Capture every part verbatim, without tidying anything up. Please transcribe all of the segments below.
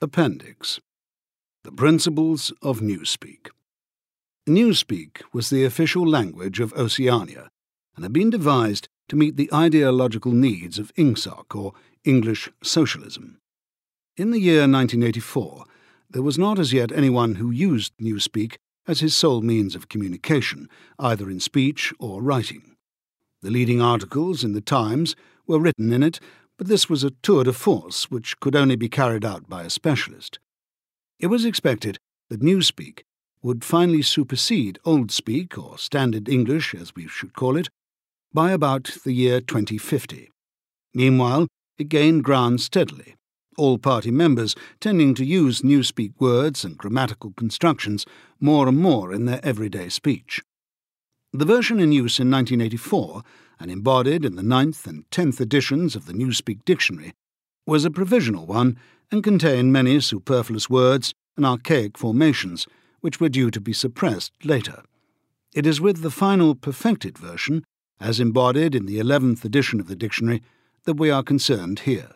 Appendix. The Principles of Newspeak. Newspeak was the official language of Oceania and had been devised to meet the ideological needs of INGSOC, or English Socialism. In the year nineteen eighty-four, there was not as yet anyone who used Newspeak as his sole means of communication, either in speech or writing. The leading articles in the Times were written in it, but this was a tour de force which could only be carried out by a specialist. It was expected that Newspeak would finally supersede Oldspeak, or Standard English as we should call it, by about the year twenty fifty. Meanwhile, it gained ground steadily, all party members tending to use Newspeak words and grammatical constructions more and more in their everyday speech. The version in use in nineteen eighty-four, and embodied in the ninth and tenth editions of the Newspeak Dictionary, was a provisional one and contained many superfluous words and archaic formations which were due to be suppressed later. It is with the final perfected version, as embodied in the eleventh edition of the dictionary, that we are concerned here.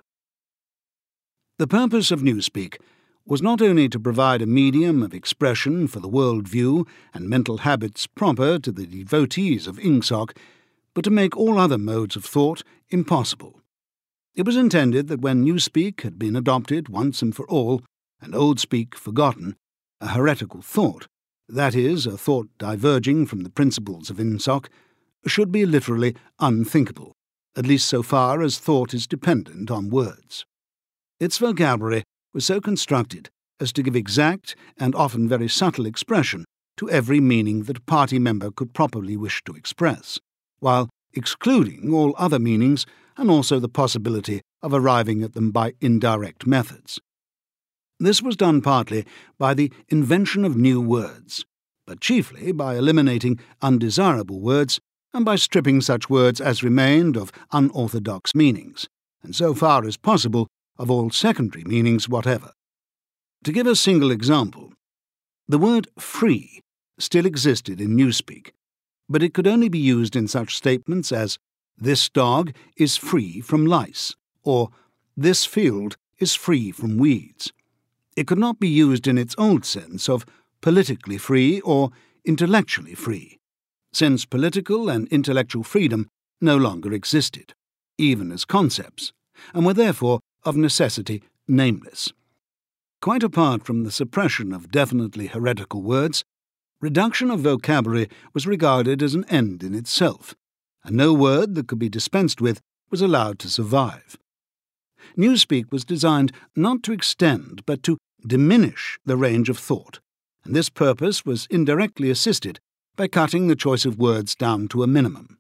The purpose of Newspeak was not only to provide a medium of expression for the world view and mental habits proper to the devotees of INGSOC, but to make all other modes of thought impossible. It was intended that when Newspeak had been adopted once and for all, and Oldspeak forgotten, a heretical thought, that is, a thought diverging from the principles of INGSOC, should be literally unthinkable, at least so far as thought is dependent on words. Its vocabulary was so constructed as to give exact and often very subtle expression to every meaning that a party member could properly wish to express, while excluding all other meanings and also the possibility of arriving at them by indirect methods. This was done partly by the invention of new words, but chiefly by eliminating undesirable words and by stripping such words as remained of unorthodox meanings, and so far as possible of all secondary meanings whatever. To give a single example, the word free still existed in Newspeak, but it could only be used in such statements as "this dog is free from lice," or "this field is free from weeds." It could not be used in its old sense of politically free or intellectually free, since political and intellectual freedom no longer existed, even as concepts, and were therefore of necessity nameless. Quite apart from the suppression of definitely heretical words, reduction of vocabulary was regarded as an end in itself, and no word that could be dispensed with was allowed to survive. Newspeak was designed not to extend but to diminish the range of thought, and this purpose was indirectly assisted by cutting the choice of words down to a minimum.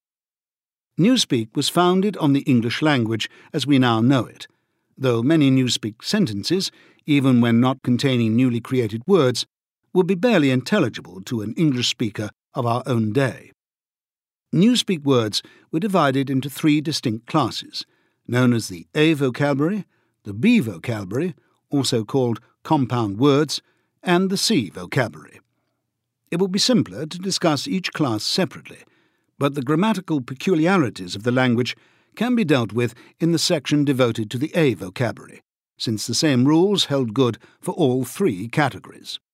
Newspeak was founded on the English language as we now know it, though many Newspeak sentences, even when not containing newly created words, would be barely intelligible to an English speaker of our own day. Newspeak words were divided into three distinct classes, known as the A vocabulary, the B vocabulary, also called compound words, and the C vocabulary. It would be simpler to discuss each class separately, but the grammatical peculiarities of the language can be dealt with in the section devoted to the A vocabulary, since the same rules held good for all three categories.